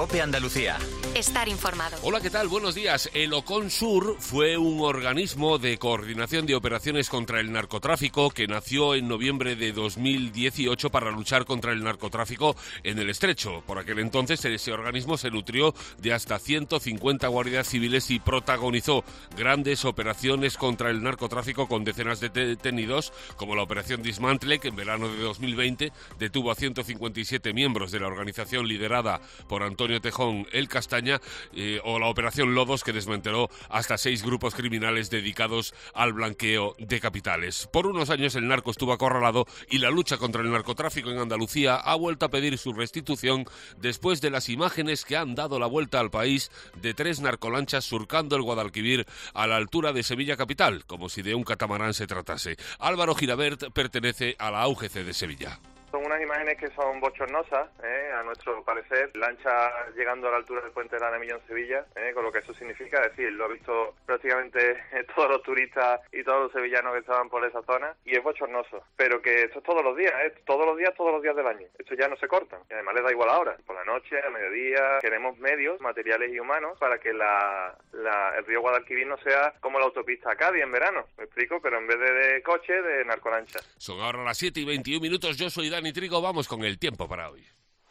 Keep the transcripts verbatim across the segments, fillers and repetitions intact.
COPE Andalucía. Estar informado. Hola, ¿qué tal? Buenos días. El OCONSUR fue un organismo de coordinación de operaciones contra el narcotráfico que nació en noviembre de dos mil dieciocho para luchar contra el narcotráfico en el Estrecho. Por aquel entonces ese organismo se nutrió de hasta ciento cincuenta guardias civiles y protagonizó grandes operaciones contra el narcotráfico con decenas de detenidos, como la Operación Dismantle, que en verano de dos mil veinte detuvo a ciento cincuenta y siete miembros de la organización liderada por Antonio Tejón el Castaña, eh, o la Operación Lodos, que desmanteló hasta seis grupos criminales dedicados al blanqueo de capitales. Por unos años el narco estuvo acorralado y la lucha contra el narcotráfico en Andalucía ha vuelto a pedir su restitución después de las imágenes que han dado la vuelta al país de tres narcolanchas surcando el Guadalquivir a la altura de Sevilla capital, como si de un catamarán se tratase. Álvaro Girabert pertenece a la A U G C de Sevilla. Son unas imágenes que son bochornosas, ¿eh? A nuestro parecer, lancha llegando a la altura del puente de la Nemilla en Sevilla, ¿eh? Con lo que eso significa, es decir, lo han visto prácticamente todos los turistas y todos los sevillanos que estaban por esa zona, y es bochornoso, pero que esto es todos los días, ¿eh? todos los días, todos los días del año, esto ya no se corta, y además les da igual ahora, por la noche, a mediodía, queremos medios, materiales y humanos para que la, la, el río Guadalquivir no sea como la autopista a Cádiz en verano, ¿me explico? Pero en vez de, de coche, de narcolancha. Son ahora las siete y veintiún minutos, yo soy Dani Trigo, vamos con el tiempo para hoy.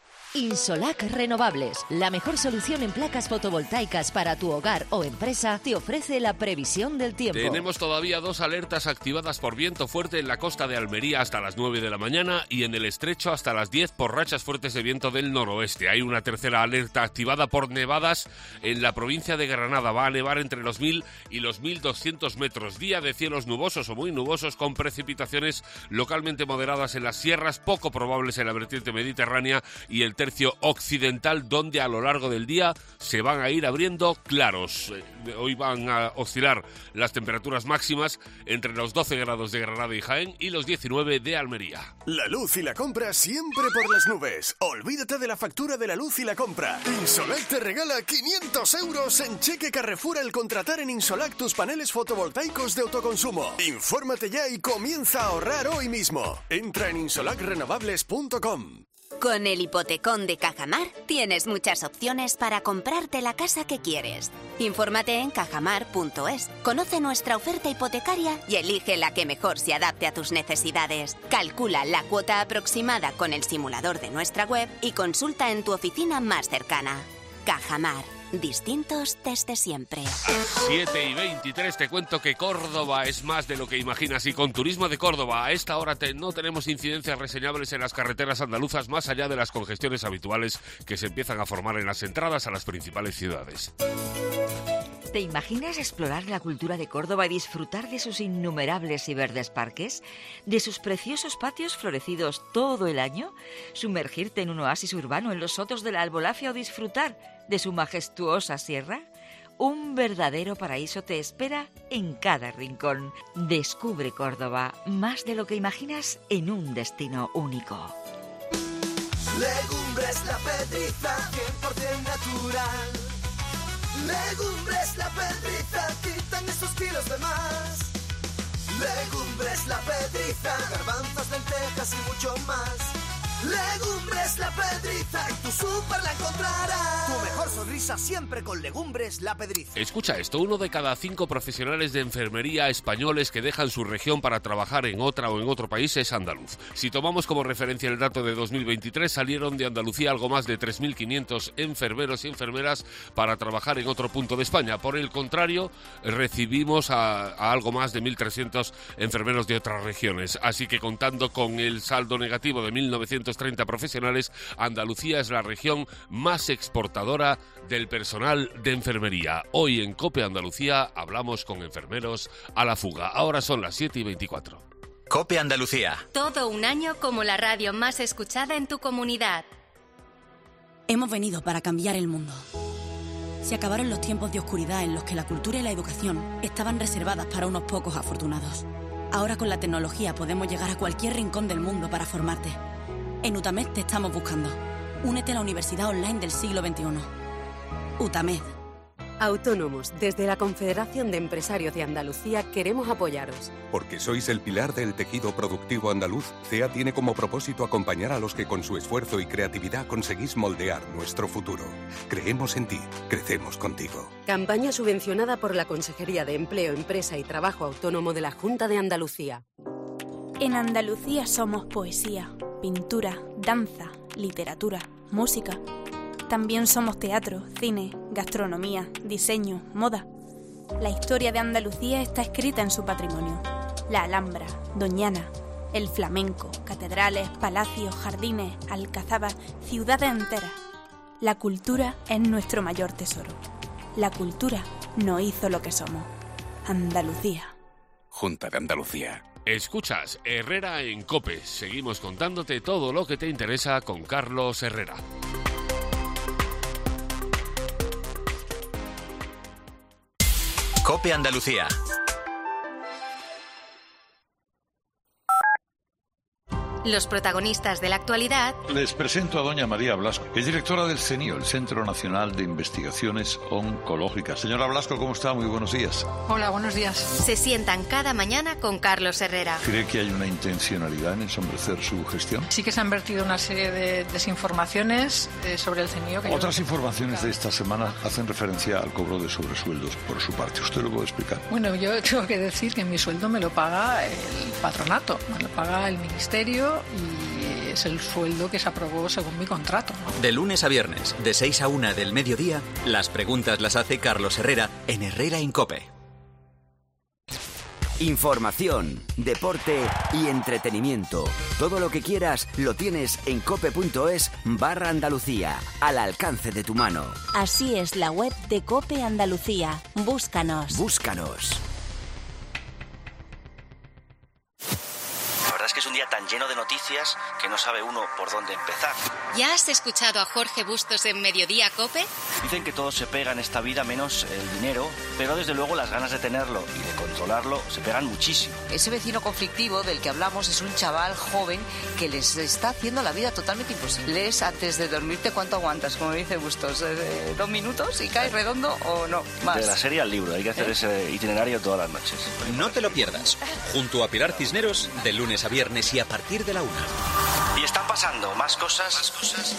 Insolac Renovables, la mejor solución en placas fotovoltaicas para tu hogar o empresa, te ofrece la previsión del tiempo. Tenemos todavía dos alertas activadas por viento fuerte en la costa de Almería hasta las nueve de la mañana y en el Estrecho hasta las diez por rachas fuertes de viento del noroeste. Hay una tercera alerta activada por nevadas en la provincia de Granada. Va a nevar entre los mil y los mil doscientos metros. Día de cielos nubosos o muy nubosos con precipitaciones localmente moderadas en las sierras, poco probables en la vertiente mediterránea y el tercio occidental, donde a lo largo del día se van a ir abriendo claros. Hoy van a oscilar las temperaturas máximas entre los doce grados de Granada y Jaén y los diecinueve de Almería. La luz y la compra siempre por las nubes. Olvídate de la factura de la luz y la compra. Insolac te regala quinientos euros en cheque Carrefour al contratar en Insolac tus paneles fotovoltaicos de autoconsumo. Infórmate ya y comienza a ahorrar hoy mismo. Entra en insolac renovables punto com. Con el hipotecón de Cajamar tienes muchas opciones para comprarte la casa que quieres. Infórmate en cajamar punto es. Conoce nuestra oferta hipotecaria y elige la que mejor se adapte a tus necesidades. Calcula la cuota aproximada con el simulador de nuestra web y consulta en tu oficina más cercana. Cajamar. Distintos desde siempre. siete y veintitrés, te cuento que Córdoba es más de lo que imaginas y con Turismo de Córdoba a esta hora te, no tenemos incidencias reseñables en las carreteras andaluzas más allá de las congestiones habituales que se empiezan a formar en las entradas a las principales ciudades. ¿Te imaginas explorar la cultura de Córdoba y disfrutar de sus innumerables y verdes parques? ¿De sus preciosos patios florecidos todo el año? ¿Sumergirte en un oasis urbano en los sotos de la Albolafia o disfrutar de su majestuosa sierra? Un verdadero paraíso te espera en cada rincón. Descubre Córdoba, más de lo que imaginas en un destino único. Legumbres La Pedriza, cien por ciento natural. Legumbres La Pedriza, quitan esos kilos de más. Legumbres La Pedriza, garbanzos, lentejas y mucho más. Legumbres La Pedriza, en tu súper la encontrarás. Tu mejor sonrisa siempre con Legumbres La Pedriza. Escucha esto, uno de cada cinco profesionales de enfermería españoles que dejan su región para trabajar en otra o en otro país es andaluz. Si tomamos como referencia el dato de dos mil veintitrés, salieron de Andalucía algo más de tres mil quinientos enfermeros y enfermeras para trabajar en otro punto de España. Por el contrario, recibimos a, a algo más de mil trescientos enfermeros de otras regiones. Así que contando con el saldo negativo de mil novecientos treinta profesionales, Andalucía es la región más exportadora del personal de enfermería. Hoy en COPE Andalucía hablamos con enfermeros a la fuga. Ahora son las siete y veinticuatro. COPE Andalucía. Todo un año como la radio más escuchada en tu comunidad. Hemos venido para cambiar el mundo. Se acabaron los tiempos de oscuridad en los que la cultura y la educación estaban reservadas para unos pocos afortunados. Ahora con la tecnología podemos llegar a cualquier rincón del mundo para formarte. En UTAMED te estamos buscando. Únete a la Universidad Online del siglo veintiuno. UTAMED. Autónomos, desde la Confederación de Empresarios de Andalucía queremos apoyaros. Porque sois el pilar del tejido productivo andaluz, C E A tiene como propósito acompañar a los que con su esfuerzo y creatividad conseguís moldear nuestro futuro. Creemos en ti, crecemos contigo. Campaña subvencionada por la Consejería de Empleo, Empresa y Trabajo Autónomo de la Junta de Andalucía. En Andalucía somos poesía, pintura, danza, literatura, música. También somos teatro, cine, gastronomía, diseño, moda. La historia de Andalucía está escrita en su patrimonio. La Alhambra, Doñana, el flamenco, catedrales, palacios, jardines, alcazabas, ciudades enteras. La cultura es nuestro mayor tesoro. La cultura nos hizo lo que somos. Andalucía. Junta de Andalucía. Escuchas Herrera en COPE. Seguimos contándote todo lo que te interesa con Carlos Herrera. COPE Andalucía. Los protagonistas de la actualidad. Les presento a doña María Blasco, que es directora del CENIO, el Centro Nacional de Investigaciones Oncológicas. Señora Blasco, ¿cómo está? Muy buenos días. Hola, buenos días. Se sientan cada mañana con Carlos Herrera. ¿Cree que hay una intencionalidad en ensombrecer su gestión? Sí que se han vertido una serie de desinformaciones eh, sobre el CENIO. Que Otras yo... informaciones de esta semana hacen referencia al cobro de sobresueldos por su parte. ¿Usted lo puede explicar? Bueno, yo tengo que decir que mi sueldo me lo paga el patronato, me lo paga el ministerio y es el sueldo que se aprobó según mi contrato, ¿no? De lunes a viernes, de seis a una del mediodía, las preguntas las hace Carlos Herrera en Herrera en COPE. Información, deporte y entretenimiento. Todo lo que quieras lo tienes en cope.es barra Andalucía, al alcance de tu mano. Así es la web de COPE Andalucía. Búscanos. Búscanos. La verdad es que es un día tan lleno de noticias que no sabe uno por dónde empezar. ¿Ya has escuchado a Jorge Bustos en Mediodía COPE? Dicen que todo se pega en esta vida menos el dinero, pero desde luego las ganas de tenerlo y de controlarlo se pegan muchísimo. Ese vecino conflictivo del que hablamos es un chaval joven que les está haciendo la vida totalmente imposible. Lees antes de dormirte cuánto aguantas, como dice Bustos, eh, dos minutos y caes redondo o no, más. De la serie al libro, hay que hacer ¿Eh? ese itinerario todas las noches. No te lo pierdas, junto a Pilar Cisneros, de lunes a viernes y a partir de la una. Y están pasando más cosas. Más cosas.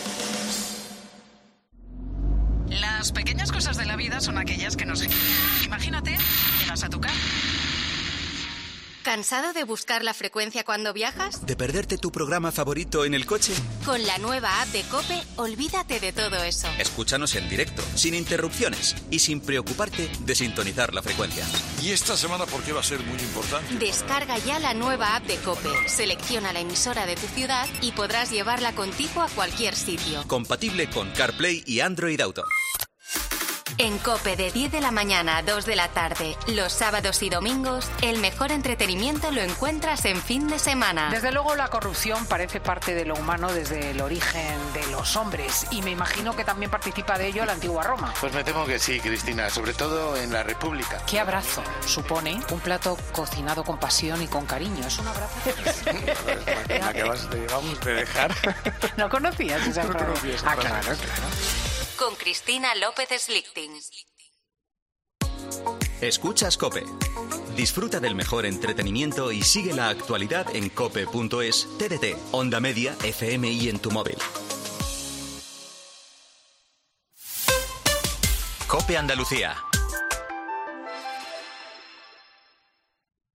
Las pequeñas cosas de la vida son aquellas que nos... Imagínate, llegas a tu casa. ¿Cansado de buscar la frecuencia cuando viajas? ¿De perderte tu programa favorito en el coche? Con la nueva app de COPE, olvídate de todo eso. Escúchanos en directo, sin interrupciones y sin preocuparte de sintonizar la frecuencia. ¿Y esta semana por qué va a ser muy importante? Descarga ya la nueva app de COPE, selecciona la emisora de tu ciudad y podrás llevarla contigo a cualquier sitio. Compatible con CarPlay y Android Auto. En COPE de diez de la mañana a dos de la tarde, los sábados y domingos, el mejor entretenimiento lo encuentras en fin de semana. Desde luego la corrupción parece parte de lo humano desde el origen de los hombres y me imagino que también participa de ello la antigua Roma. Pues me temo que sí, Cristina, sobre todo en la República. ¿Qué abrazo supone un plato cocinado con pasión y con cariño? Es un abrazo. ¿Me acabas de, vamos, de dejar? ¿No conocías esa frase? No conocía esa ah, frase. claro, claro. Con Cristina López Slichting. Escuchas COPE. Disfruta del mejor entretenimiento y sigue la actualidad en cope.es, T D T, Onda Media, F M y en tu móvil. COPE Andalucía.